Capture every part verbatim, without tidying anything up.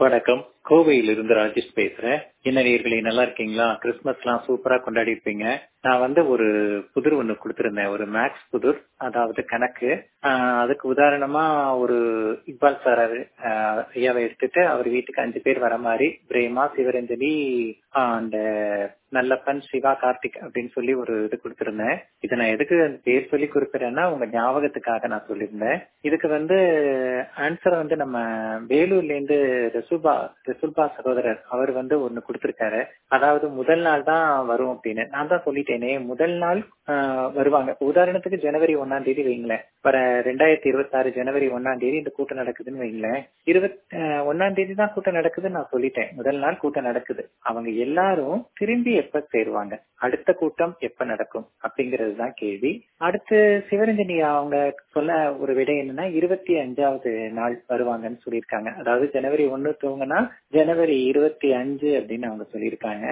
வணக்கம். கோவையிலிருந்து ராஜேஷ் பேசுறேன். என்ன நேயர்களே, நல்லா இருக்கீங்களா? கிறிஸ்துமஸ்லாம் சூப்பரா கொண்டாடி இருப்பீங்க. நான் வந்து ஒரு புதிர் ஒண்ணு கொடுத்திருந்தேன், ஒரு மேக்ஸ் புதிர், அதாவது கணக்கு. ஆஹ் அதுக்கு உதாரணமா ஒரு இக்பால் சார் ஐயாவை எடுத்துட்டு அவர் வீட்டுக்கு அஞ்சு பேர் வர மாதிரி பிரேமா, சிவரஞ்சலி, அந்த நல்லப்பன், சிவா, கார்த்திக் அப்படின்னு சொல்லி ஒரு இது கொடுத்திருந்தேன். இதை நான் எதுக்கு பேர் சொல்லி குறிப்பிடறேன்னா உங்க ஞாபகத்துக்காக நான் சொல்லியிருந்தேன். இதுக்கு வந்து ஆன்சர் வந்து நம்ம வேலூர்ல இருந்து ரசூபா ரசூல்பா சகோதரர் அவர் வந்து ஒண்ணு கொடுத்திருக்காரு. அதாவது முதல் நாள் தான் வரும் அப்படின்னு. நான் தான் சொல்லிட்டேனே, முதல் நாள் வருவாங்க. உதாரணத்துக்கு ஜனவரி ஒன்னாம் தேதி வைங்களேன், வர ரெண்டாயிரத்தி இருபத்தி ஆறு ஜனவரி ஒன்னாம் தேதி இந்த கூட்டம் நடக்குதுன்னு வைங்களேன். இருபத்தி ஒன்னாம் தேதி தான் கூட்டம் நடக்குதுன்னு நான் சொல்லிட்டேன். முதல் நாள் கூட்டம் நடக்குது. அவங்க எல்லாரும் திரும்பி எப்ப சேருவாங்க, அடுத்த கூட்டம் எப்ப நடக்கும் அப்படிங்கிறது தான் கேள்வி. அடுத்து சிவரஞ்சனி அவங்க சொல்ல ஒரு விடை என்னன்னா இருபத்தி அஞ்சாவது நாள் வருவாங்கன்னு சொல்லியிருக்காங்க. அதாவது ஜனவரி ஒண்ணு தூங்கினா ஜனவரி இருபத்தி அஞ்சு அப்படின்னு அவங்க சொல்லியிருக்காங்க.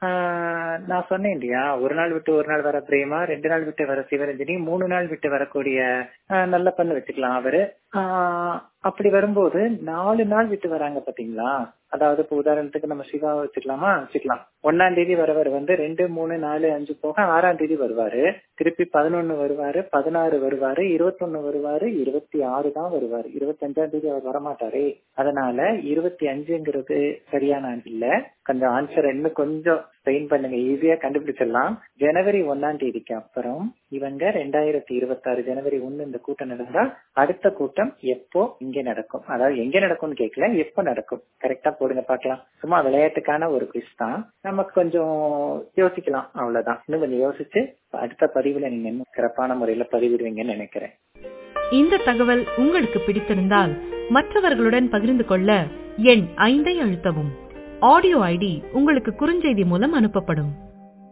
நான் சொன்னேன் இல்லையா, ஒரு நாள் விட்டு ஒரு நாள் வர பிரேமா, ரெண்டு நாள் விட்டு வர சிவரஞ்சனி, மூணு நாள் விட்டு வரக்கூடிய நல்ல பண்ணு வச்சுக்கலாம் அவரு. ஆஹ் அப்படி வரும்போது நாலு நாள் விட்டு வராங்க பாத்தீங்களா. அதாவது இப்ப உதாரணத்துக்கு நம்ம சிவாவை வச்சுக்கலாமா, வச்சுக்கலாம். ஒன்னாம் தேதி வரவர் வந்து ரெண்டு மூணு நாலு அஞ்சு போக ஆறாம் தேதி வருவாரு, திருப்பி பதினொன்னு வருவாரு, பதினாறு வருவாரு, இருபத்தி ஒண்ணு வருவாரு, இருபத்தி ஆறு தான் வருவாரு. இருபத்தி அஞ்சாம் தேதி அவர் வரமாட்டாரே. அதனால இருபத்தி அஞ்சுங்கிறது சரியான இல்ல. கொஞ்சம் ஆன்சர் இன்னும் கொஞ்சம் ஸ்ட்ரெயின் பண்ணுங்க, ஈஸியா கண்டுபிடிச்சிடலாம். ஜனவரி ஒன்னாம் தேதிக்கு அப்புறம் இவங்க ரெண்டாயிரத்தி இருபத்தி ஆறு ஜனவரி ஒண்ணு இந்த கூட்டம் நடந்தா அடுத்த கூட்டம் எப்போ இங்க நடக்கும், அதாவது எங்க நடக்கும்னு கேட்கல, எப்போ நடக்கும். கரெக்டா போடுங்க பாக்கலாம். சும்மா விளையாட்டுக்கான ஒரு குவிஸ் தான், நமக்கு கொஞ்சம் யோசிக்கலாம், அவ்வளவுதான். இன்னும் கொஞ்சம் யோசிச்சு அடுத்த பதிவுல நீங்க இன்னும் சிறப்பான முறையில பதிவிடுவீங்கன்னு நினைக்கிறேன். இந்த தகவல் உங்களுக்கு பிடித்திருந்தால் மற்றவர்களுடன் பகிர்ந்து கொள்ள எண் ஐந்தை அழுத்தவும். ஆடியோ ஐடி உங்களுக்கு குறுஞ்செய்தி மூலம் அனுப்பப்படும்.